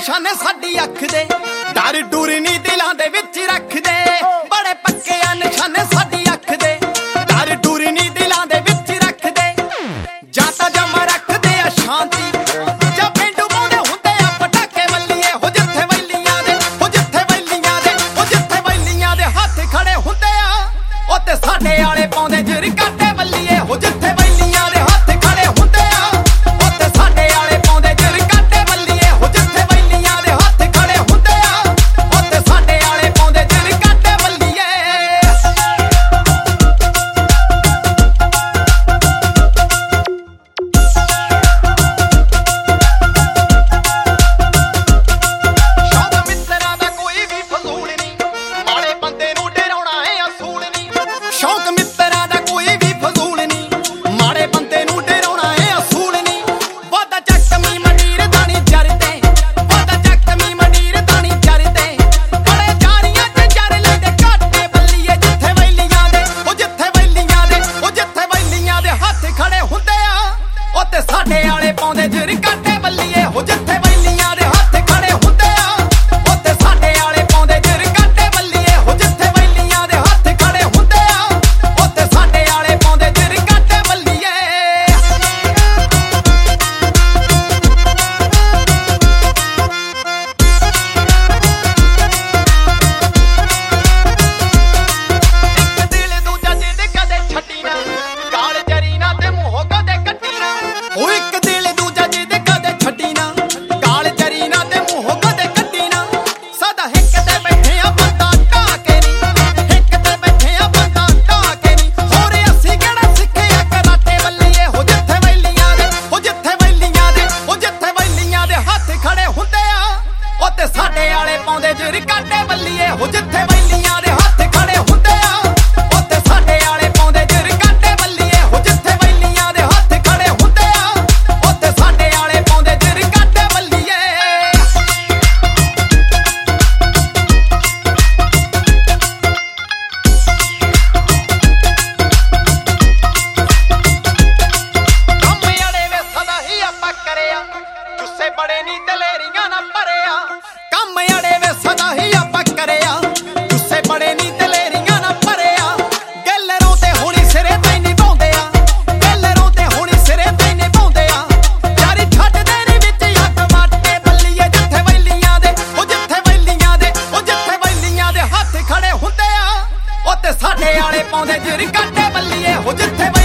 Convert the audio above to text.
ਨਿਸ਼ਾਨੇ ਸਾਡੀ ਅੱਖ ਦੇ ਡਰ ਡੂਰ ਨੀ ਦਿਲਾਂ ਦੇ ਵਿੱਚ ਰੱਖਦੇ ਬੜੇ ਪੱਕੇ ਆ ਨਿਸ਼ਾਨੇ ਸਾਡੀ ਅੱਖ ਦੇ ਡਰ ਡੂਰ ਨੀ ਦਿਲਾਂ ਦੇ ਵਿੱਚ ਰੱਖਦੇ ਜਾਂ ਤਾਂ ਜਮਾ ਰੱਖਦੇ ਆ ਸ਼ਾਂਤੀ ਜਾਂ ਪਿੰਡੂ ਪਾਉਂਦੇ ਹੁੰਦੇ ਆ ਪਟਾਕੇ ਵੱਲੀਏ ਹੋ ਜਿੱਥੇ ਵੈਲੀਆਂ ਦੇ ਹੋ ਜਿੱਥੇ ਵੈਲੀਆਂ ਦੇ ਹੋ ਜਿੱਥੇ ਵੈਲੀਆਂ ਦੇ ਹੱਥ ਖੜੇ ਹੁੰਦੇ ਆ ਉੱਤੇ ਸਾਡੇ ਵਾਲੇ ਪਾਉਂਦੇ ਜਿਰ ਕਾਟੇ ਵੱਲੀਏ ਹੋ ਜਿੱਥੇ ਵੈਲੀਆਂ ਦੇ ਹੱਥ ਖੜੇ ਹੁੰਦੇ ਆ ਉੱਤੇ ਸਾਡੇ ਵਾਲੇ ਪਾਉਂਦੇ ਜਿਰ ਕਾਟੇ ਵੱਲੀਏ ਹੋ ਜਿੱਥੇ ਵੈਲੀਆਂ ਦੇ ਹੱਥ ਖੜੇ ਹੁੰਦੇ ਆ ਉੱਤੇ ਸਾਡੇ ਵਾਲੇ ਪਾਉਂਦੇ ਜਿਰ ਕਾਟੇ ਵੱਲੀਏ ਸ਼ੌਕ ਮਿੱਤਰਾਂ ਦਾ ਕੋਈ ਵੀ ਫਜ਼ੂਲ ਨਹੀਂ ਮਾੜੇ ਬੰਦੇ ਨੂੰ ਡਰਾਉਣਾ ਏ ਅਸੂਲ ਨਹੀਂ ਸ਼ੌਕ ਮਿੱਤਰਾਂ ਦਾ ਕੋਈ ਵੀ ਫਜ਼ੂਲ ਨਹੀਂ ਮਾੜੇ ਬੰਦੇ ਨੂੰ ਡਰਾਉਣਾ ਏ ਅਸੂਲ ਨਹੀਂ ਵਾਦਾ ਚੱਕਮੀ ਮੰਡੀਰ ਦਾਣੀ ਜਰਦੇ ਵਾਦਾ ਚੱਕਮੀ ਮੰਡੀਰ ਦਾਣੀ ਜਰਦੇ ਬੜੇ ਜਾਰੀਆਂ ਤੇ ਜਰ ਲੈਂਦੇ ਕਾਟੇ ਬੱਲੀਏ ਜਿੱਥੇ ਵੈਲੀਆਂ ਦੇ ਉਹ ਜਿੱਥੇ ਵੈਲੀਆਂ ਦੇ ਉਹ ਜਿੱਥੇ ਵੈਲੀਆਂ ਦੇ ਹੱਥ ਖੜੇ ਹੁੰਦੇ ਆ ਉੱਤੇ ਸਾਡੇ ਵਾਲੇ ਪਾਉਂਦੇ ਜਿਰ ਕਾਟੇ ਬੱਲੀਏ ਹੋ ਜਿੱਥੇ ਵੈਲੀਆਂ ਦੇ ਹੱਥ ਖੜੇ ਹੁੰਦੇ ਆ ਉੱਤੇ ਸਾਡੇ ਵਾਲੇ ਪਾਉਂਦੇ ਜਿਰ ਕਾਟੇ ਬੱਲੀਏ ਹੋ ਜਿੱਥੇ ਵੈਲੀਆਂ ਦੇ ਹੱਥ ਖੜੇ ਹੁੰਦੇ ਆ ਉੱਤੇ ਸਾਡੇ ਵਾਲੇ ਪਾਉਂਦੇ ਜਿਰ ਕਾਟੇ ਬੱਲੀਏ ਇੱਕ ਦਿਲ ਦੂਜਾ ਜਿੱਦ ਕਦੇ ਛੱਡੀ ਨਾ ਗਾਲ ਜਰੀ ਨਾ ਤੇ ਮੂੰਹੋਂ ਕਦੇ ਕੱਟੀ ਨਾ ਉਹ ਇੱਕ ਦਿਲ ਦੂਜਾ ਜਿੱਦ ਕਦੇ ਛੱਡੀ ਨਾ ਗਾਲ ਜਰੀ ਨਾ ਤੇ ਮੂੰਹੋਂ ਕਦੇ ਕੱਟੀ ਨਾ ਸਦਾ ਹਿੱਕ ਤੇ ਬੈਠੇ ਆ ਬੰਦਾ ਢਾਹ ਕੇ ਨਹੀਂ ਹਿੱਕ ਤੇ ਬੈਠੇ ਆ ਬੰਦਾ ਢਾਹ ਕੇ ਨਹੀਂ ਹੋਰ ਅਸੀਂ ਕਿਹੜਾ ਸਿੱਖਿਆ ਕਰਾਟੇ ਵੱਲੀਏ ਹੋ ਜਿੱਥੇ ਵੈਲੀਆਂ ਦੇ ਹੋ ਜਿੱਥੇ ਵੈਲੀਆਂ ਦੇ ਹੋ ਜਿੱਥੇ ਵੈਲੀਆਂ ਦੇ ਹੱਥ ਖੜੇ ਹੁੰਦੇ ਆ ਉੱਤੇ ਸਾਡੇ ਵਾਲੇ ਪਾਉਂਦੇ ਜਿਰ ਕਾਟੇ ਵੱਲੀਏ ਹੋ ਜਿੱਥੇ ਵੈਲੀਆਂ ਦੇ ਹੱਥ ਖੜੇ ਹੁੰਦੇ ਆ ਉੱਤੇ ਸਾਡੇ ਵਾਲੇ ਪਾਉਂਦੇ ਜਿਰ ਕਾਟੇ ਵੱਲੀਏ ਹੋ ਜਿੱਥੇ ਵੈਲੀਆਂ ਦੇ ਹੱਥ ਖੜੇ ਹੁੰਦੇ ਆ ਉੱਤੇ ਸਾਡੇ ਵਾਲੇ ਪਾਉਂਦੇ ਜਿਰ ਕਾਟੇ ਵੱਲੀਏ ਕੰਮ ਅੜੇ ਵੇ ਸਦਾ ਹੀ ਆਪਾਂ ਕਰਿਆ ਗੁੱਸੇ ਬੜੇ ਨੀ ਦਲੇਰੀਆਂ ਨਾ ਭਰਿਆ ਕੰਮ ਅੜੇ ਵੇ ਸਦਾ ਹੀ ਆਪਾਂ ਕਰਿਆ ਗੁੱਸੇ ਬੜੇ ਨੀ ਦਲੇਰੀਆਂ ਨਾ ਭਰਿਆ ਗੱਲਰੋਂ ਤੇ ਹੁਣੀ ਸਿਰੇ ਤੇ ਨਿਭਾਉਂਦੇ ਆ ਗੱਲਰੋਂ ਤੇ ਹੁਣੀ ਸਿਰੇ ਤੇ ਨਿਭਾਉਂਦੇ ਆ ਯਾਰੀ ਛੱਡਦੇ ਨੀ ਵਿੱਚ ਅੱਗ ਮਾਟੇ ਬੱਲੀਏ ਜਿੱਥੇ ਵੈਲੀਆਂ ਦੇ ਉਹ ਜਿੱਥੇ ਵੈਲੀਆਂ ਦੇ ਉਹ ਜਿੱਥੇ ਵੈਲੀਆਂ ਦੇ ਹੱਥ ਖੜੇ ਹੁੰਦੇ ਆ ਉੱਤੇ ਸਾਡੇ ਵਾਲੇ ਪਾਉਂਦੇ ਜਿਰ ਕਾਟੇ ਬੱਲੀਏ ਹੋ ਜਿੱਥੇ